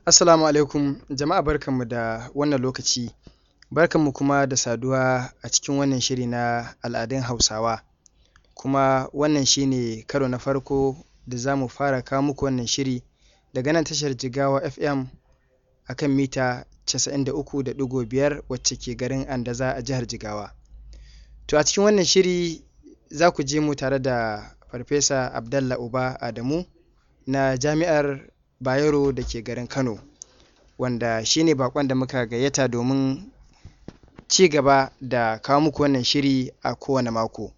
Assalamu alaikum jama'a, barkanmu da wannan lokaci, barkanmu kuma da saduwa a cikin wannan shiri na al'adun Hausawa, kuma wannan shi ne karo na farko da za mu fara kawo muku wannan shiri daga nan tashar Jigawa FM a kan mita 93.5 wacce ke garin Andaza a jihar Jigawa. To a cikin wannan shiri za ku je mu tare da Farfesa Abdallah Uba Adamu na Jami'ar Bayero da ke garin Kano, wanda shi ne baƙon da muka gayyata domin ci gaba da kawo muku wannan shiri a kowane mako.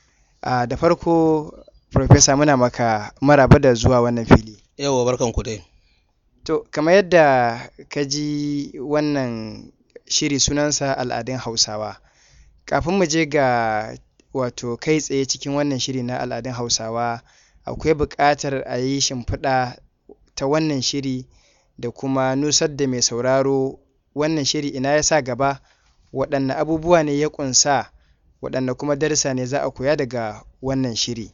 Da farko, Farfesa, muna maka maraba da zuwa wannan fili. Yawwa, barkanku dai. To, kamar yadda ka ji wannan shiri sunansa al'adun Hausawa, kafin mu je ga wato kai tsaye cikin wannan shiri na al'adun Hausawa, akwai buƙatar a yi shimfiɗa ta wannan shiri da kuma nusar da mai sauraro wannan shiri ina ya sa gaba, waɗanne abubuwa ne ya ƙunsa, waɗanne kuma darussa ne za a koya daga wannan shiri.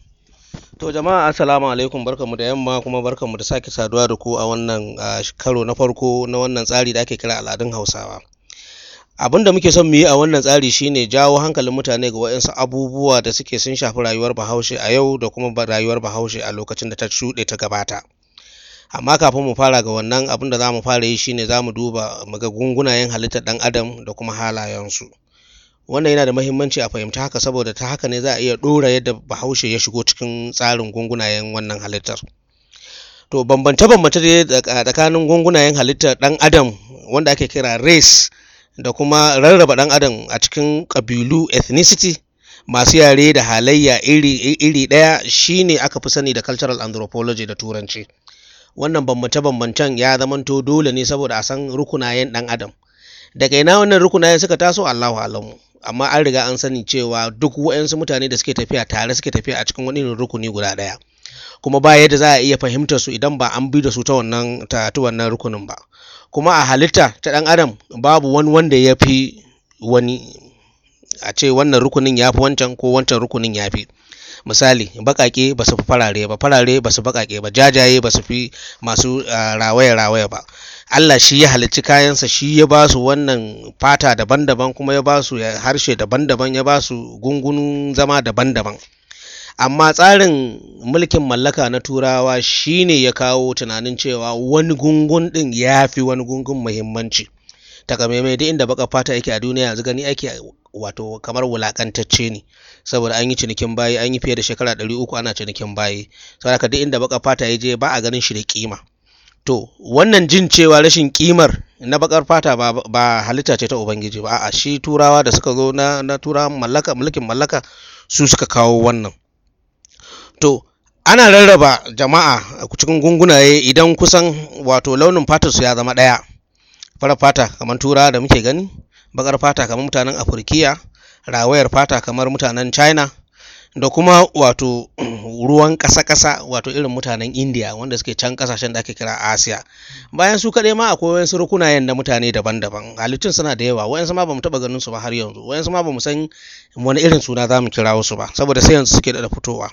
To jama'a, assalamu alaikum, barkanmu da yamma, kuma barkanmu da sake saduwa da ku a wannan karo na farko na wannan tsari da ake kira al'adun Hausawa. Abin da muke son mu yi a wannan tsari shine jawo hankalin mutane ga waɗansu abubuwa da suke sun shafi rayuwar Bahaushe a yau da kuma rayuwar Bahaushe a lokacin da ta shuɗe ta gabata. Amma kafin mu fara ga wannan, abin da za mu fara yi shine za mu duba mu ga gungunayen halittar ɗan adam da kuma halayensu. Wannan yana da muhimmanci a fahimta haka, saboda ta haka ne za a iya ɗora yadda Bahaushe ya shigo cikin tsarin gungunayen wannan halittar. To bambance-bambance tsakanin gungunayen halittar ɗan adam wanda ake kira race da kuma rarraba ɗan adam a cikin ƙabilu ethnicity masu yare da halayya iri ɗaya shine aka fi sani da cultural anthropology da turanci. Wannan bambance-bambancen ya zamanto dole ne saboda a san rukunayen ɗan adam. Daga ina wannan rukunayen suka taso, Allahu alamu, amma an riga an sani cewa duk waɗansu mutane da suke tafiya tare suke tafiya a cikin wani rukuni guda ɗaya, kuma ba yadda za a iya fahimtar su idan ba an bi da su ta wannan rukunin ba. Kuma a halitta ta ɗan adam babu wani wanda ya fi wani, a ce wannan rukunin ya fi wancan ko wancan rukunin ya fi. Misali, baƙaƙe ba su fi farare ba, farare ba su baƙaƙe ba, jajaye ba su fi masu rawaya ba. Allah shi ya halicci kayansa, shi ya ba su wannan fata daban-daban, kuma ya ba su harshe daban-daban, ya ba su gungunun zama daban-daban. Amma tsarin mulkin mallaka na Turawa shi ne ya kawo tunanin cewa wani gungun ɗin ya fi wani gungun muhimmanci. Takamaimai duk inda baƙar fata yake a duniya yanzu gani ake wato kamar wulaƙantacce ne, saboda an yi cinikin bayi, an yi fiye da shekara 300 ana cinikin bayi, saboda haka duk inda baƙar fata ya je ba a ganin shi da ƙima. To wannan jin cewa rashin ƙimar na baƙar fata ba halitta ce ta Ubangiji ba, a'a shi Turawa da suka zo na Turawan mulkin mallaka su suka kawo wannan. To ana rarraba jama'a cikin gungunaye idan kusan wato launin fatarsu ya zama ɗaya. Farar fata kamar Turawa da muke gani, baƙar fata kamar mutanen Afirkiya, rawayar fata kamar mutanen China, da kuma wato ruwan ƙasa-ƙasa wato irin mutanen India wanda suke can ƙasashen da ake kira Asiya. Bayan su kaɗai ma akwai wayansu rukunayen na mutane daban-daban, halittun suna da yawa, wayansu ma bamu taɓa ganin su ba har yanzu, wayansu ma bamu san wani irin suna za mu kira su ba, saboda sai yanzu suke da fitowa.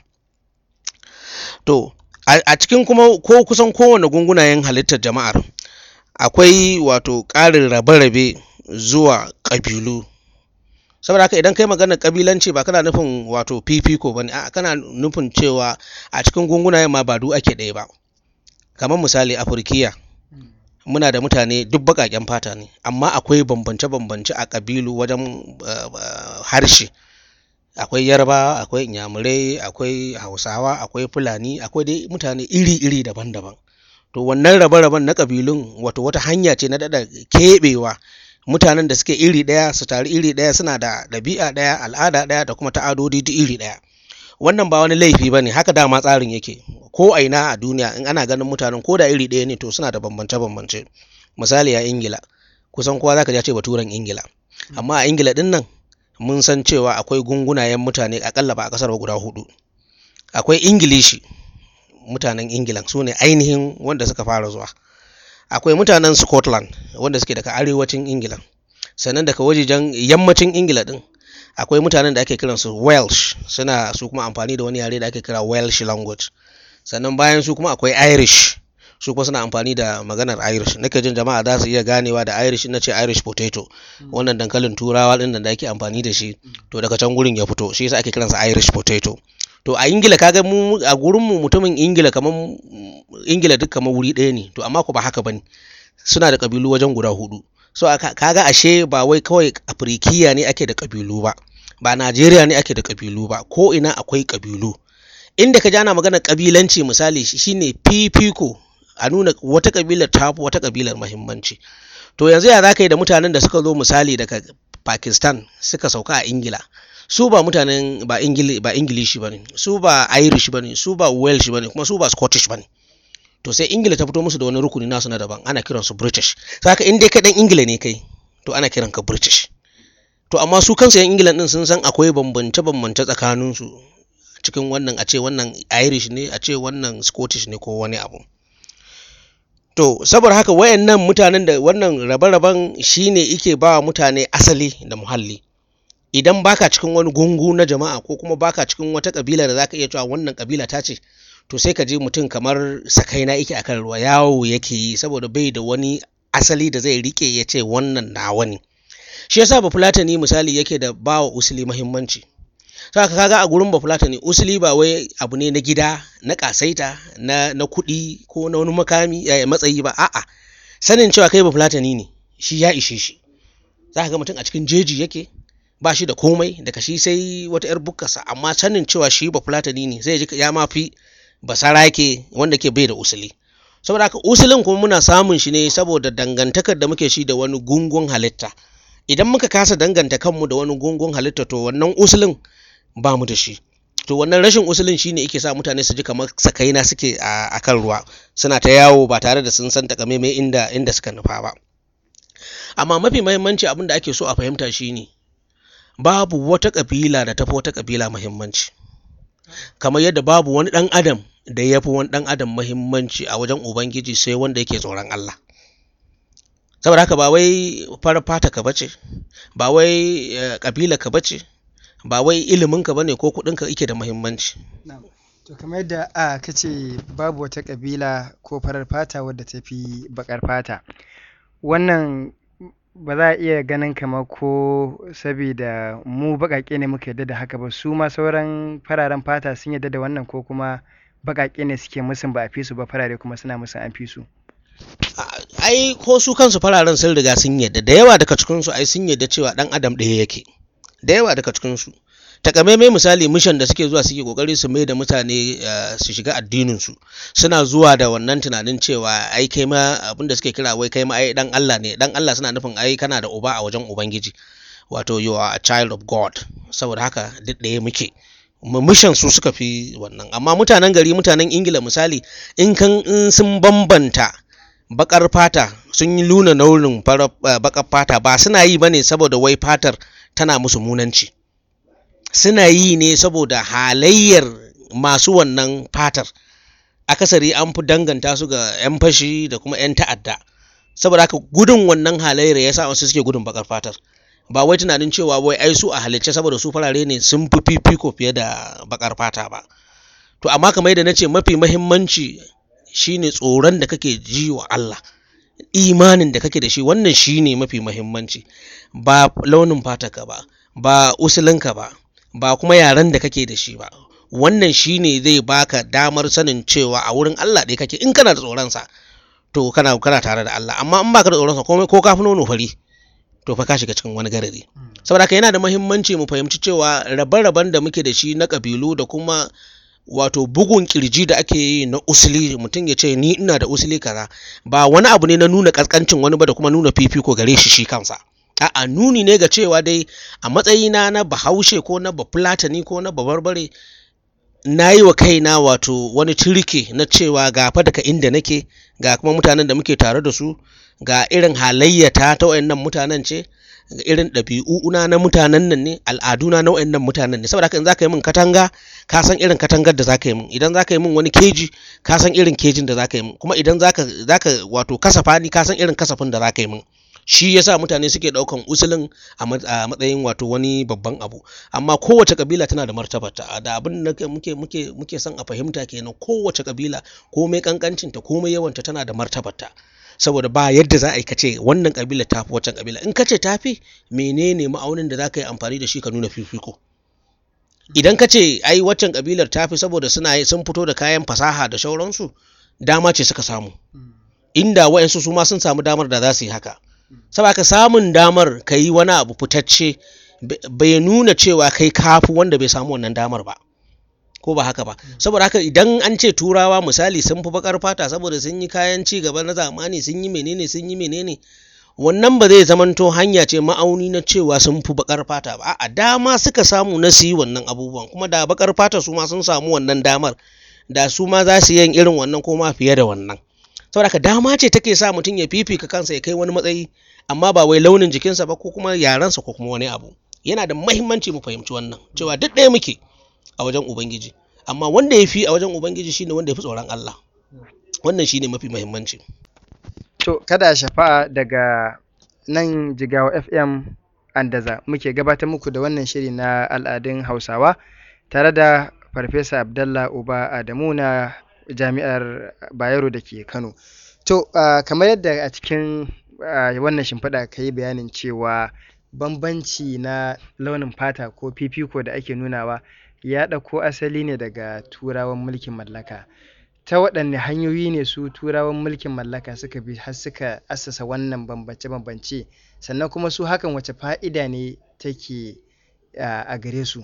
To a cikin kuma ko kusan kowane gungunayen halittar jama'ar akwai wato ƙarin rabe-rabe zuwa ƙabilu. Saboda haka idan kai maganar ƙabilanci ba kana nufin wato fifiko ba ne, a'a kana nufin cewa a cikin gungunayen ma ba duk ake ɗaya ba. Kamar misali Afirkiya, muna da mutane duk baƙaƙen fata ne, amma akwai bambance-bambance a ƙabilu wajen harshe. Akwai Yarbawa, akwai Inyamurai, akwai Hausawa, akwai Fulani, akwai dai mutane iri-iri daban-daban. To wannan rabe-raben na ƙabilun wato wata hanya ce na daɗa keɓewa mutanen da suke iri ɗaya su taru iri ɗaya, suna da ɗabi'a ɗaya, al'ada ɗaya da kuma ta'adodi duk iri ɗaya. Wannan ba wani laifi ba ne, haka dama tsarin yake. Ko a ina a duniya in ana ganin mutanen ko da iri ɗaya ne to suna da bambance-bambance. Misali a Ingila, kusan kowa zaka ji ce baturen Ingila. Amma a Ingila ɗin nan mun san cewa akwai gungunayen mutane akalla ba a ƙasar ba guda 4. Akwai Ingilishi, mutanen Ingila su ne ainihin wanda suka fara zuwa. Akwai mutanen Scotland wanda suke daga arewacin Ingila. Sannan daga wajejen yammacin Ingila din akwai mutanen da ake kiransu Welsh, suna su kuma amfani da wani yare da ake kira Welsh language. Sannan bayan su kuma akwai Irish, su kuma suna amfani da maganar Irish. Nake jin jama'a za su iya ganewa da Irish na ce Irish potato, wannan dankalin turawa din da ake amfani da shi, to daga can gurin ya fito, shi yasa ake kiransa Irish potato. To a Ingila kaga mu a gurin mu mutumin Ingila kaman Ingila duk kamar wuri ɗaya ne, to amma ko ba haka bane, suna da kabilu wajen guda 4. So kaga ashe ba wai kawai Afirikiya ne ake da kabilu ba Najeriya ne ake da kabilu ba, ko ina akwai kabilu. Inda ka ji ana magana kabilanci misali shine fifiko, a nuna wata kabilar ta fi wata kabilar muhimmanci. To yanzu ya zaka yi da mutanen da suka zo misali daga Pakistan suka sauka a Ingila, su ba mutanen ba Ingilishi bane, su ba Irish bane, su ba Welsh bane, kuma su ba Scottish bane. To sai Ingila ta fito musu da wani rukuni nasu na daban, ana kiransu British. Saka in dai ka dan Ingila ne kai, to ana kiranka British. To amma su kansu yan Ingila din sun san akwai bambance tsakanin su cikin wannan, a ce wannan Irish ne, a ce wannan Scottish ne ko wani abu. To saboda haka wayannan mutanen da wannan rabe-raben shine yake ba mutane asali da muhalli. Idan baka cikin wani gungu na jama'a ko kuma baka cikin wata kabila da zaka iya cewa wannan kabila ta ce, to sai ka je mutum kamar sakaina yake akan ruwa, yawo yake yi, saboda bai da wani asali da zai rike ya ce wannan nawa ne. Shi yasa Bafulatani misali yake da bawa usuli muhimmanci. Saka kaga a gurin Bafulatani usuli ba wai abu ne na gida, na kasaita, na kuɗi ko na wani makami matsayi ba, a'a, sanin cewa kai Bafulatani ne shi ya ishe shi. Zaka ga mutum a cikin jeji yake, ba shi da komai, daga shi sai wata yar bukkarsa, amma sanin cewa shi Bafulatani ne zai ji ya mafi basarake wanda ke bai da usuli. Saboda haka usulin kuma muna samun shi ne saboda dangantakar da muke shi da wani gungun halitta. Idan muka kasa danganta kanmu da wani gungun halitta, to wannan usulin ba mu da shi. To wannan rashin usulin shine yake sa mutane su ji kamar sakaina suke a kan ruwa, suna ta yawo ba tare da sun san takamaimai inda suka nufa ba. Amma mafi muhimmanci abin da ake so a fahimta shine babu wata kabila da tafi wata kabila muhimmanci, kamar yadda babu wani dan adam da ya fi wani dan adam muhimmanci a wajen Ubangiji sai wanda yake tsoron Allah. Saboda haka ba wai farar fata ka bace, ba wai kabila ka bace, ba wai ilimin ka bane ko kudin ka yake da muhimmanci. To kamar yadda kace babu wata kabila ko farar fata wadda ta fi bakar fata, wannan ba za a iya ganin kamar ko saboda mu baƙaƙe ne muka yadda da haka ba, su ma sauran fararen fata sun yadda da wannan, ko kuma baƙaƙe ne suke musun ba a fi su ba, farare kuma suna musun an fi su? Ai ko su kansu fararen sun riga sun yadda, da yawa daga cikinsu ai sun yadda cewa ɗan adam ɗaya yake, da yawa daga cikinsu. Takamaimai misali mission da suke zuwa suke kokari su mai da mutane su shiga addininsu, suna zuwa da wannan tunanin cewa ai kai ma abinda suke kira wai kai ma ai dan Allah ne. Dan Allah suna nufin ai kana da uba a wajen Ubangiji, wato you are a child of God. Saboda haka duk ɗaya muke. Mission su suka fi wannan. Amma mutanen gari, mutanen Ingila misali, in sun bambanta bakar fata, sun yi nuna naurin bakar fata, ba suna yi bane saboda wai fatar tana musu munanci, suna yi ne saboda halayyar masu wannan fatar. Akasari an fi danganta su ga 'yan fashi da kuma 'yan ta'adda. Saboda haka gudun wannan halayyar ya sa wasu suke gudun bakar fatar, ba wai tunanin cewa wai ai su a halicce saboda su farare ne sun fi fifiko fiye da bakar fata ba. To amma kamar yadda nace, mafi muhimmanci shine tsoron da kake ji wa Allah, imanin da kake da shi, wannan shine mafi muhimmanci, ba launin fatarka ba usulinka ba kuma yaren da kake da shi ba. Wannan shine zai baka damar sanin cewa a wurin Allah ɗaya kake. In kana da tsoron sa, to kana tare da Allah. Amma in baka da tsoron sa, komai ko ka fi nono fari, to fa ka shiga cikin wani garari. Saboda haka yana da muhimmanci mu fahimci cewa rabe-raben da muke da shi na kabilu da kuma wato bugun kirji da ake yi na usuli, mutum ya ce ni ina da usuli kaza, ba wani abu ne na nuna kaskancin wani ba da kuma nuna fifiko gare shi kansa. A'a, nuni ne ga cewa dai a matsayina na Bahaushe ko na Bafulatani ko na Babarbare, na yi wa kaina wato wani turke na cewa ga fa daga inda nake, ga kuma mutanen da muke tare da su, ga irin halayyata ta wayannan mutanen ce, ga irin ɗabi'una na mutanen nan ne, al'aduna na wayannan mutanen ne. Saboda haka in za ka yi min katanga, ka san irin katangar da za ka yi min. Idan za ka yi min wani keji, ka san irin kejin da za ka yi min. Kuma idan za ka wato kasafa ni, ka san irin kasafin da za ka yi min. shi yasa mutane suke ɗaukan usulin a matsayin wato wani babban abu. Amma kowace kabila tana da martabarta, da abin da muke son a fahimta kenan. Kowace kabila komai kankancinta komai yawanta tana da martabarta, saboda ba yadda za a yi kace wannan kabila tafi waccan kabila. In kace tafi, menene ma'aunin da za ka yi amfani da shi ka nuna fifiko? Idan kace ai waccan kabilar tafi saboda sun fito da kayan fasaha da shauransu, dama ce suka samu, inda wa'yansu su ma sun samu damar da za su yi haka. Saboda samun damar ka yi wani abu fitacce bai nuna cewa kai kafi wanda bai samu wannan damar ba, ko ba haka ba. Saboda haka idan an ce turawa misali sun fi bakar fata saboda sun yi kayan ci gaba na zamani, sun yi menene, wannan ba zai zamanto hanya ce ma'auni na cewa sun fi bakar fata ba. A'a, dama suka samu na su yi wannan abubuwan, kuma da bakar fata su ma sun samu wannan damar, da su ma za su yin irin wannan ko ma fiye da wannan. Saboda haka dama ce take sa mutum ya fifika kansa ya kai wani matsayi, amma ba wai launin jikinsa ba ko kuma yarensa ko kuma wani abu. Yana da muhimmanci mu fahimci wannan, cewa duk ɗaya muke a wajen Ubangiji, amma wanda ya fi a wajen Ubangiji shine wanda ya fi tsoron Allah. Wannan shine mafi muhimmanci. To kada a shafa, daga nan Jigawa FM Andaza muke gabatar muku da wannan shiri na al'adun Hausawa tare da Farfesa Abdallah Uba Adamu na Jami'ar Bayero da ke Kano. To kamar yadda a cikin wannan shimfiɗa ka yi bayanin cewa bambanci na launin fata ko fifiko da ake nunawa ya ɗauko asali ne daga turawan mulkin mallaka. Ta waɗanne hanyoyi ne su turawan mulkin mallaka suka bi har suka assasa wannan bambance-bambance, sannan kuma su hakan wace fa'ida ne take a gare su?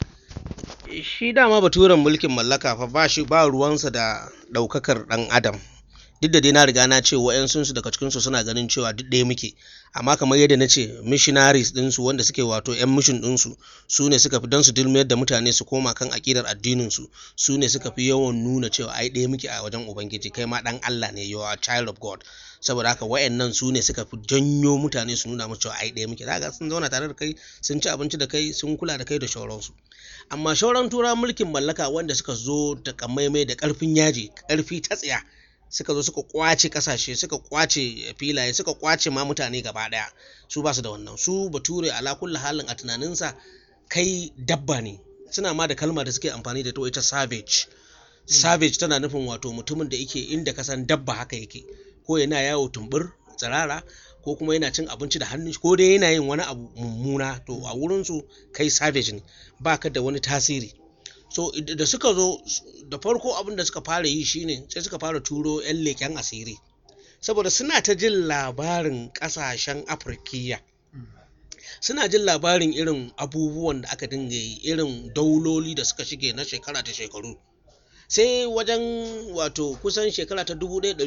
Shi dama baturen mulkin mallaka fa ba ruwansa da ɗaukakar ɗan adam. Duk da dai na riga na ce wa'yansu daga cikinsu suna ganin cewa duk ɗaya muke, amma kamar yadda na ce missionaries ɗinsu wanda suke wato 'yan mission ɗinsu, su ne suka fi don su dilmiyar da mutane su koma kan aƙidar addininsu, su ne suka fi yawan nuna cewa ai ɗaya muke a wajen Ubangiji, kai ma ɗan Allah ne, you are a child of God. Saboda haka wa'yannan su ne suka fi janyo mutane su nuna musu cewa ai ɗaya muke. Za sun zauna tare da kai, sun ci abinci da kai, sun kula da kai da shauransu. Amma shauran turawan mulkin mallaka wanda suka zo da kamaimai da ƙarfin yaji, ƙarfi ta tsiya, suka zo suka kwace kasashe, suka kwace filaye, suka kwace ma mutane gaba daya, su ba su da wannan. Su bature ala kulli halin a tunaninsa kai dabba ne. Suna ma da kalma da suke amfani da ita savage. Savage tana nufin wato mutumin da yake inda kasan dabba haka yake, ko yana yawo tumbur tsirara, ko kuma yana cin abinci da hannun shi, ko dai yana yin wani abu mummuna. To a wurin su kai savage ne, baka da wani tasiri. So da suka zo da farko abin da suka fara yi shine sai suka fara turo 'yan leken asiri, saboda suna ta jin labarin ƙasashen Afirkiya, suna jin labarin irin abubuwan da aka dinga yi, irin dauloli da suka shige na shekara ta shekaru. Sai wajen wato kusan shekara ta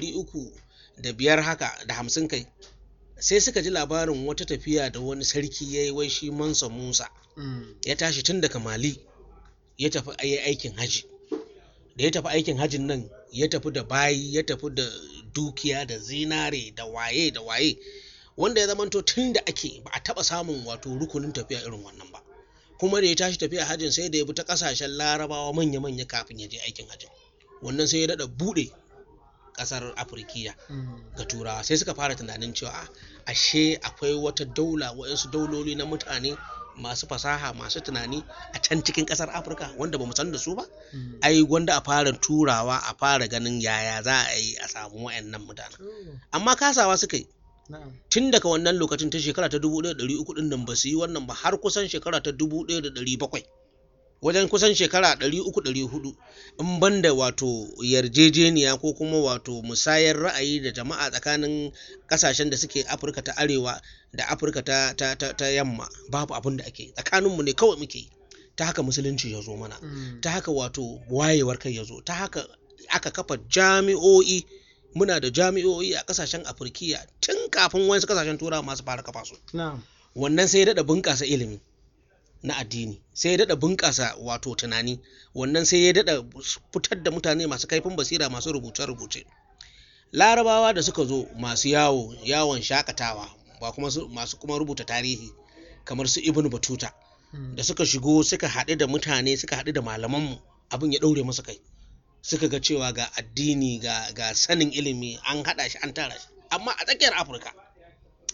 1305 haka da 50 kai, sai suka ji labarin wata tafiya da wani sarki ya yi, wai shi Mansa Musa ya tashi tun daga Mali ya tafi aikin haji. Da ya tafi aikin hajin nan, ya tafi da bayi, ya tafi da dukiya da zinare da waye, wanda ya zamanto tun da ake ba a taba samun wato rukunin tafiya irin wannan ba. Kuma da ya tashi tafiya hajin sai da ya bi ta kasashen Larabawa manya-manya kafin ya je aikin hajin. Wannan sai ya dada bude kasar Afirkiya ga Turawa. Sai suka fara tunanin cewa ashe akwai wata daula, waɗansu dauloli na mutane masu fasaha, masu tunani a can cikin kasar Afirka wanda ba mu san da su ba. Ai gwanda a fara turawa, a fara ganin yaya za a yi a samu wayannan mutane. Amma kasawa suka yi. Tun daga wannan lokacin ta shekara ta 1300 din nan ba su yi wannan ba, har kusan shekara ta 1700, wajen kusan shekara 300-400, in banda wato yarjejeniya ko kuma wato musayar ra'ayi da jama'a tsakanin kasashen da suke Afirka ta Arewa da Afirka ta Yamma, babu abin da ake. Tsakaninmu ne kawai muke. Ta haka musulunci ya zo mana, ta haka wato wayewar kai ya zo, ta haka aka kafa jami'o'i. Muna da jami'o'i a kasashen Afirkiya tun kafin wasu kasashen Turawa masu fara kafa su. Wannan sai ya daɗa bunƙasa ilimi na addini, sai ya daɗa bunƙasa wato tunani. Wannan sai ya daɗa fitar da mutane masu kaifin basira, masu rubuce-rubuce. Larabawa da suka zo masu yawon shakatawa, ba kuma masu kuma rubuta tarihi, kamar su Ibn Battuta, da suka shigo suka haɗu da mutane, suka haɗu da malamanmu, abin ya ɗaure musu kai. Suka ga cewa ga addini ga sanin ilimi an haɗa shi, an tara shi, amma a tsakiyar Afirka.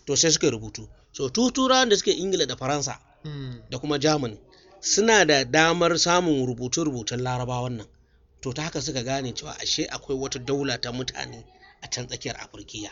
to sai suka rubutu. So turawan da suke Ingila da Faransa da kuma Germany suna da damar samun rubutun Larabawan nan, to ta haka suka gane cewa ashe akwai wata daula ta mutane a can tsakiyar Afirkiya.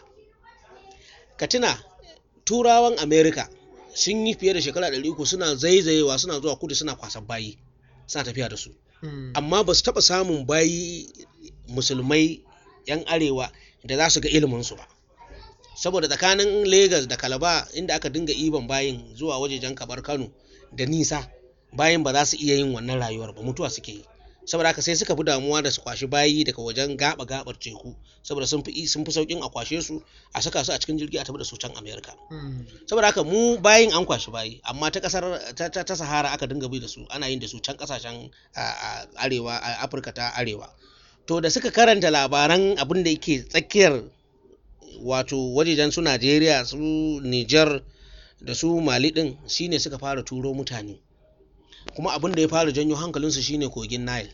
Ka tuna turawan America sun yi fiye da shekara 300 suna zaizayewa, suna zuwa kudu suna kwasan bayi suna tafiya da su, amma ba su taɓa samun bayi musulmai 'yan arewa da za su ga iliminsu ba, saboda tsakanin Lagos da Calabar inda aka dinga iban bayin zuwa wajejen Kabar Kano da nisa, bayin ba za su iya yin wannan rayuwar ba, mutuwa suke yi. Saboda haka sai suka fi damuwa da su kwashi bayi daga wajen gabar teku, saboda sun fi saukin a kwashe su a saka su a cikin jirgi a tafi da su can America. Saboda haka mu bayin an kwashi bayi, amma ta kasar ta Sahara aka dinga bi da su, ana yin da su can kasashen arewa, a Afirka ta arewa. To da suka karanta labaran abin da yake tsakiyar wato wajejen su Najeriya, su Niger da su Mali din, shine suka fara turo mutane. Kuma abin da ya fara janyo hankalinsu shine kogin Nile.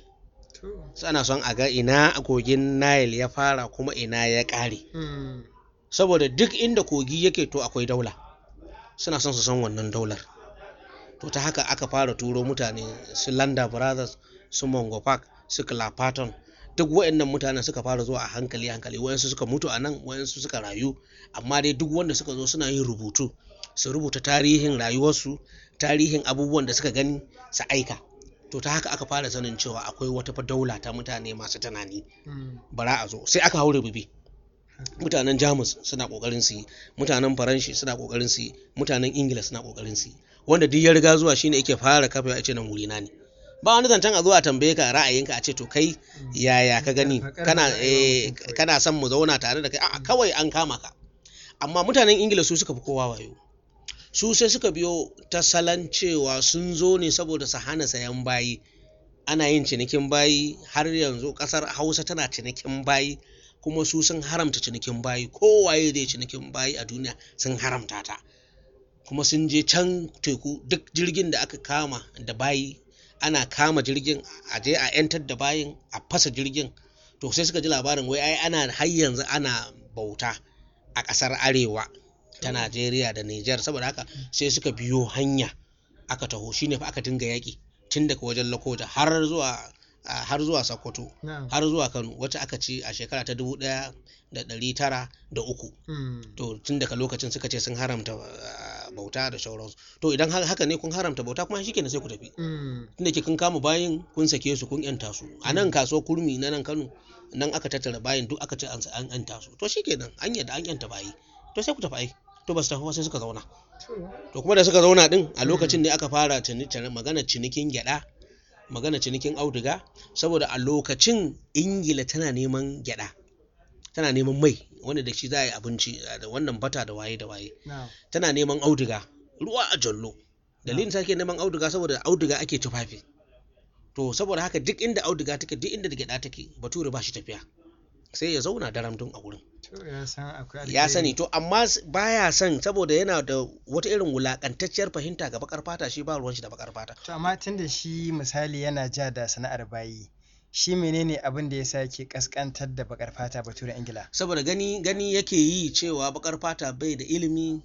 Ana son a ga ina kogin Nile ya fara kuma ina ya ƙare. Saboda duk inda kogi yake to akwai daula, suna son su san wannan daular. To ta haka aka fara turo mutane, su Landa Brothers, su Mungo Park, su Clapperton, duk waɗannan mutanen suka fara zuwa a hankali, waɗansu suka mutu a nan, waɗansu suka rayu, amma dai duk wanda suka zo suna yin rubutu, su rubuta tarihin rayuwarsu, tarihin abubuwan da suka gani, su aika. To ta haka aka fara sanin cewa akwai wata daula ta mutane masu tunani, bara a zo. Sai aka haure bibi. Mutanen Jamus suna kokarin su yi, mutanen Faranshi suna kokarin su yi, mutanen Ingila suna kokarin su yi. Wanda duk ya riga zuwa shine yake fara kafa ya ce nan wuri na ne. Ba wani zancen a zo a tambaye ka ra'ayinka a ce to kai yaya ka gani, kana son mu zauna tare da kai, a kawai an kama ka. Amma mutanen Ingila su suka fi kowa wayo. Su sai suka biyo ta salon cewa sun zo ne saboda su hana sayan bayi. Ana yin cinikin bayi, har yanzu kasar Hausa tana cinikin bayi, kuma su sun haramta cinikin bayi. Kowaye zai cinikin bayi a duniya sun haramta ta. Kuma sun je can teku, duk jirgin da aka kama da bayi, ana kama jirgin a je a 'yantar da bayin, a fasa jirgin. To sai suka ji labarin wai ai har yanzu ana bauta a ƙasar arewa ta Najeriya da Niger. Saboda haka sai suka biyo hanya aka taho, shine fa aka dinga yaƙi tun daga wajen Lokoja har zuwa Sokoto, har zuwa Kano, wacce aka ci a shekara ta 1903. To tun daga lokacin suka ce sun haramta bauta da sauransu. To idan haka ne kun haramta bauta, kuma shikenan sai ku tafi. Tunda ke kun kama bayin, kun sake su, kun yanta su. A nan kasuwar Kurmi na nan Kano, nan aka tattara bayin duk aka ce an yanta su. To shikenan an yanta bayi, to sai ku tafi ai. To ba su tafi sai suka zauna. To kuma da suka zauna din, a lokacin ne aka fara magana cinikin gyada, magana cinikin auduga, saboda a lokacin Ingila tana neman gyada, tana neman mai wanda da shi za a yi abinci, da wannan bata da waye. Tana neman auduga, ruwa a jallo. Dalilin ta ke neman auduga saboda auduga ake tufafi. To saboda haka duk inda auduga take, duk inda gyada take, bature ba shi tafiya, sai ya zauna daramdun a wurin. Ya sani, to amma baya son, saboda yana da wata irin wulakantacciyar fahimta ga bakar fata, shi ba ruwan shi da bakar fata. To amma tunda shi misali yana ja da sana'ar bayi, shi menene abin da yasa yake kaskantar da bakar fata baturen Ingila? Saboda gani yake yi cewa bakar fata bai da ilimi,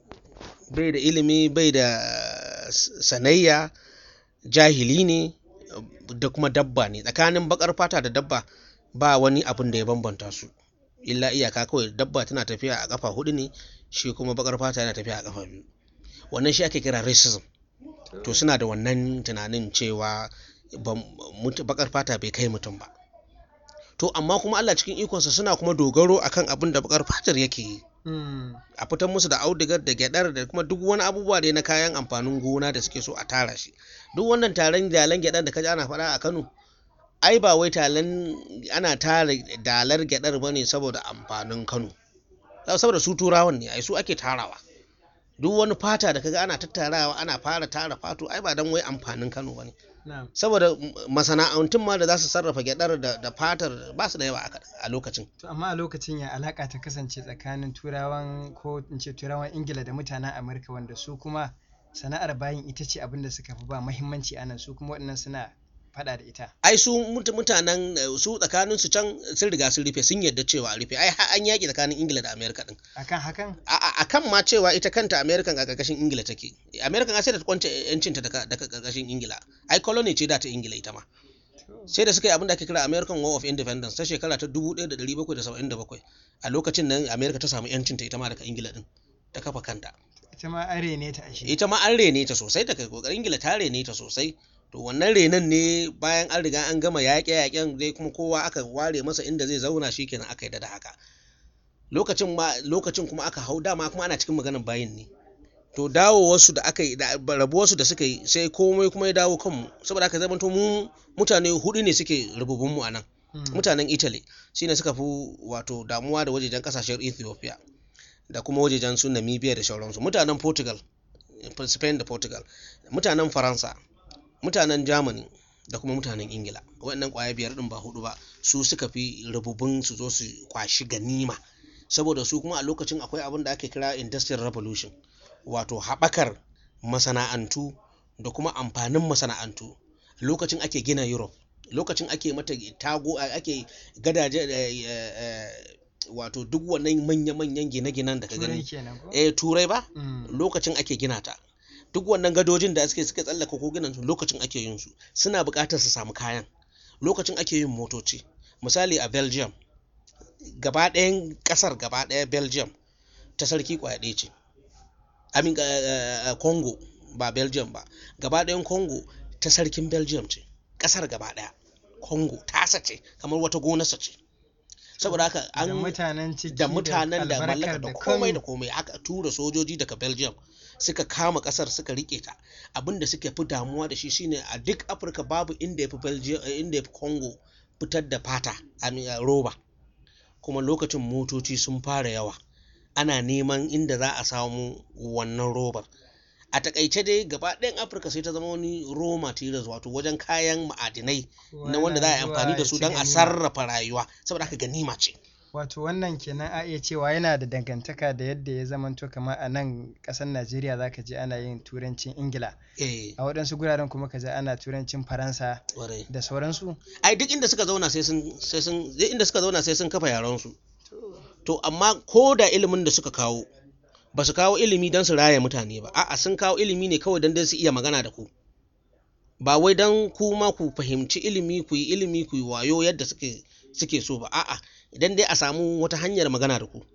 bai da sanayya, jahili ne, da kuma dabba ne. Tsakanin bakar fata da dabba ba wani abin da ya bambanta su, illa iyaka kawai dabba tana tafiya a kafa 4 ne, shi kuma bakar fata yana tafiya a kafa 2. Wannan shi ake kira racism. To suna da wannan tunanin cewa bakar fata bai kai mutum ba. To amma kuma Allah cikin ikonsa suna kuma dogaro akan abin da bakar fatar yake yi. A fitar musu da audigar da gyadar da kuma duk wani abubuwa da na kayan amfanin gona da suke so a tara shi. Duk wannan taron dalan gyadar da kaji ana faɗa a Kano, ai ba wai ana tara dalar gyadar bane saboda amfanin Kano, saboda su turawan ne, ai su ake tarawa. Duk wani fata da kaga ana tattarawa, ana fara tara fato, ai ba dan wai amfanin Kano bane. Saboda masana'antun ma da za su sarrafa gyadar da fatar ba su da yawa a lokacin. To amma a lokacin ya alaka ta kasance tsakanin turawan, ko in ce turawan Ingila da mutanen Amurka, wanda su kuma sana'ar bayin ita ce abin da suka fi ba muhimmanci anan, su kuma waɗannan suna faɗa da ita. Ai su mutanen su tsakanin su can sun riga sun rufe, sun yarda cewa a rufe. Ai an yaƙi tsakanin Ingila da Amerika din. Akan hakan? akan ma cewa ita kanta American a ƙarƙashin Ingila take. American sai da ta kwance yancinta daga ƙarƙashin Ingila. Ai colony ce da ta Ingila ita ma. Sai da suka yi abin da ake kira American War of Independence ta shekara ta 1777. A lokacin nan America ta samu yancinta ita ma daga Ingila din. Ta kafa kanta. Ita ma an rene ta ashe. Ita ma an rene ta sosai daga kokarin Ingila ta rene ta sosai. To wannan renon ne bayan an riga an gama yaƙe-yaƙen dai kuma kowa aka ware masa inda zai zauna shikenan aka yi da haka. Lokacin kuma aka hau dama kuma ana cikin maganar bayin ne. To dawowarsu da aka yi da rabuwarsu da suka yi sai komai kuma ya dawo kanmu saboda haka zamanto mu mutane hudu ne suke rububunmu a nan. Mutanen Italy shine suka fi wato damuwa da wajejen kasashen Ethiopia da kuma wajejen su Namibia da sauransu. Mutanen Portugal, Spain da Portugal, mutanen Faransa, mutanen Germany da kuma mutanen Ingila. Waɗannan ƙwaya biyar din ba hudu ba su suka fi rububun su zo su kwashi ganima saboda su kuma a lokacin akwai abin da ake kira Industrial Revolution wato haɓakar masana'antu da kuma amfanin masana'antu. Lokacin ake gina Europe, lokacin ake mata ake gadaje wato duk wannan manya-manyan gine-ginen da ka gani turai ba lokacin ake gina ta. Duk wannan gadojin da suka tsallaka kogunan su lokacin ake yin su. Suna buƙatar su samu kayan. Lokacin ake yin motoci. Misali a Belgium gaba ɗayan ƙasar gaba ɗaya Belgium ta sarki ƙwaya ɗaya ce. Amin Congo ba Belgium ba. Gaba ɗayan Congo ta sarkin Belgium ce. Ƙasar gaba ɗaya Congo tasa ce kamar wata gonarsa ce. Saboda haka an da mutanen da mallaka da komai aka tura sojoji daga Belgium suka kama ƙasar suka rike ta. Abinda suke fi damuwa da shi shine a duk Afirka babu inda yafi Congo fitar da fata roba. Kuma lokacin motoci sun fara yawa ana neman inda za a samu wannan robar. A takaice dai gaba ɗayan Afirka sai ta zama wani raw materials wato wajen kayan ma'adinai na wanda za a yi amfani da su don a sarrafa rayuwa saboda haka ganima ce. Wato wannan kenan a iya cewa yana da dangantaka da yadda ya zamanto kamar a nan ƙasar Najeriya zaka je ana yin turancin Ingila. A waɗansu guraren kuma ka je ana turancin Faransa da sauransu. Ai duk inda suka zauna sai sun kafa yaran su. To amma ko da ilimin da suka kawo ba su kawo ilimi don su raya mutane ba. A'a sun kawo ilimi ne kawai don su iya magana da ku. Ba wai don ku ma ku fahimci ilimi ku yi wayo yadda suke so ba. A'a idan dai a samu wata hanyar magana da ku.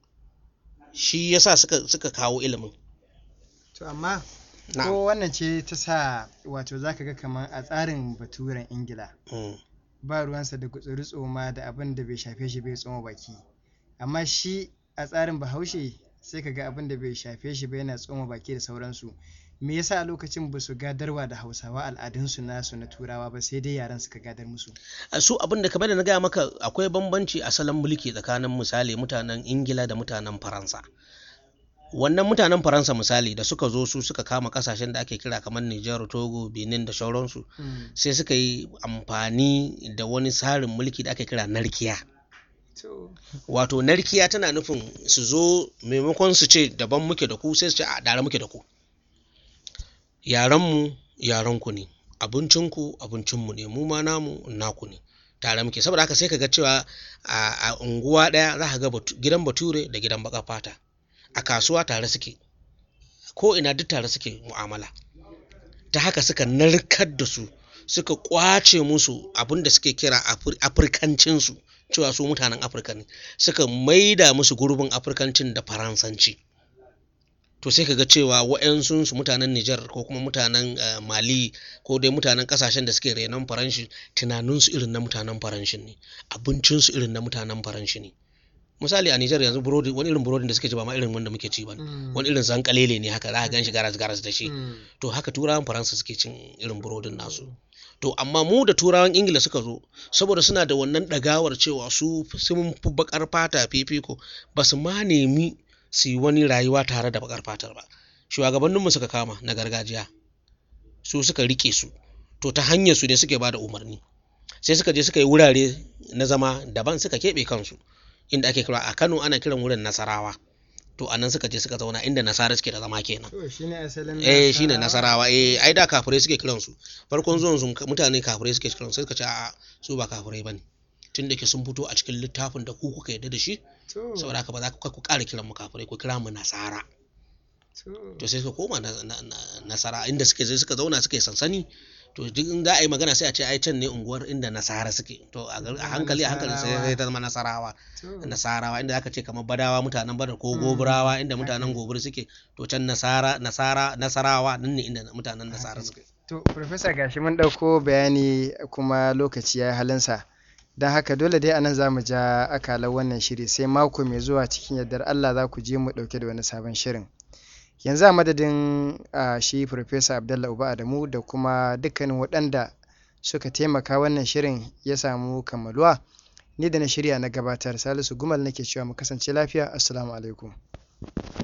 Shi yasa suka kawo ilimin. To amma ko wannan ce ta sa wato zaka ga kamar a tsarin baturen Ingila ba ruwansa da gutsuri tsoma da abin da bai shafe shi bai tsoma baki. Amma shi a tsarin Bahaushe sai ka ga abin da bai shafe shi ba yana tsoma baki da sauransu. Me yasa a lokacin ba su gadarwa da Hausawa al'adunsu nasu na Turawa ba sai dai yaran suka gadar musu? Su abin da kamar da na gaya maka akwai bambanci a salon mulki tsakanin misali mutanen Ingila da mutanen Faransa. Wannan mutanen Faransa misali da suka zo su suka kama kasashen da ake kira kamar Nijar, Togo, Benin da sauransu sai suka yi amfani da wani tsarin mulki da ake kira narkiya. Wato narkiya tana nufin su zo maimakon su ce daban muke da ku sai su ce a dare muke da ku. Yaranmu yaranku ne, abincinku abincinmu ne, mu ma namu naku ne, tare muke. Saboda haka sai ka ga cewa a unguwa ɗaya za ka ga gidan bature da gidan baka fata. A kasuwa tare suke, ko ina duk tare suke mu'amala. Ta haka suka narkar da su, suka kwace musu abin da suke kira Afirkancinsu, cewa su mutanen Afirka ne, suka maida musu gurbin Afirkancin da Faransanci. To sai ka ga cewa wa'yansu mutanen Nijar ko kuma mutanen Mali ko dai mutanen kasashen da suke renon Faranshi tunaninsu irin na mutanen Faranshi ne, abincinsu irin na mutanen Faranshi ne. Misali a Nijar yanzu burodi, wani irin burodin da suke ci ba ma irin wanda muke ci ba, wani irin zankalele ne haka za ka gan shi garas da shi. To haka turawan Faransa suke cin irin burodin nasu. To amma mu da turawan Ingila suka zo saboda suna da wannan ɗagawar cewa su sun fi baƙar fata fifiko, ba su ma nemi su yi wani rayuwa tare da baƙar fatar ba. Shugabanninmu suka kama na gargajiya, su suka rike su, to ta hanyar su ne suke ba da umarni. Sai suka je suka yi wurare na zama daban suka keɓe kansu, inda ake kira a Kano ana kiran wurin Nasarawa. To anan suka je suka zauna inda Nasara suke da zama kenan. Shine asalin shine Nasarawa. Ai da kafirai suke kiran su. Farkon zuwan su mutane kafirai suke kiran su, sai suka ce a'a su ba kafirai bane. tunda ke sun fito a cikin littafin da ku kuka yarda da shi saboda haka ba za ku ƙara kiran mu kafirai ku kira mu nasara to sai suka koma nasara inda suka zauna suka yi sansani to duk in za a yi magana sai a ce ai can ne unguwar inda nasara suke to a hankali sai ta zama nasarawa inda aka ce kamar badawa mutanen badar ko goburawa inda mutanen gobir suke to can nasarawa nan ne inda mutanen nasara suke. To Professor gashi mun ɗauko bayani kuma lokaci ya yi halinsa don haka dole dai anan za mu ja akalar wannan shiri sai mako mai zuwa cikin yardar Allah za ku je mu ɗauke da wani sabon shirin. Yanzu a madadin shi Professor Abdallah Uba Adamu da kuma dukkanin waɗanda suka taimaka wannan shirin ya samu kammaluwa, ni da na shirya na gabatar Salisu Gumal nake cewa mu kasance lafiya. Assalamu alaikum.